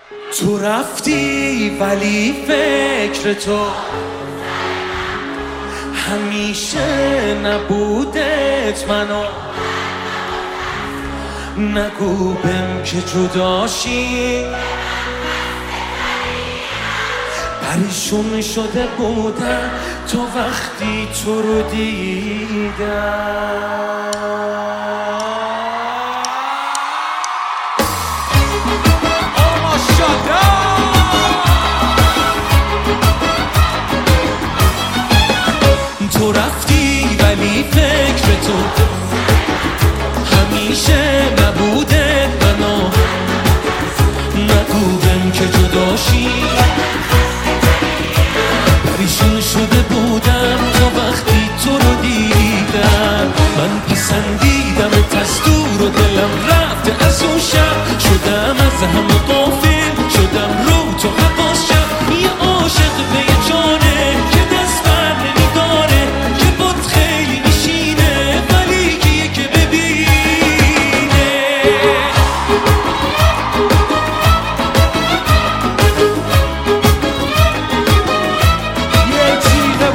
تو رفتی ولی فکر تو همیشه نبودت منو نگو بهم که جداشی پریشون شده بودم تا وقتی تو رو دیدم. تو رفتی ولی فکر تو همیشه نبوده منو نگو بهم که جداشی پریشون شده بودم تا وقتی تو رو دیدم. من پسندیدم از دور و دلم رفته از اون شب شدم از همه غافل شدم رو تو حواس شب یه عاشق به یه جانه که دست بر نمیداره که بود خیلی میشینه ولی کیه که ببینه. یه چیزه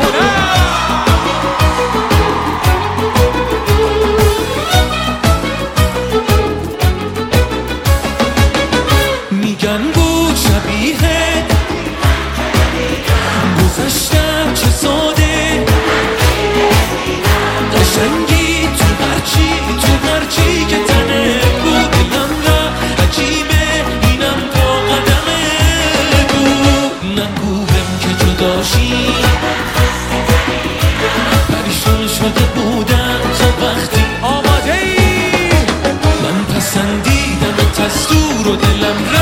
میگن بود شبیه گذشتم چه ساده قشنگی تو هرچی که تنه بود دلم را عجیبه اینم با قدمه بود نگو بهم که جداشی پریشون شده بودم تا وقتی آماده ای من پسندیدم از دور و دلم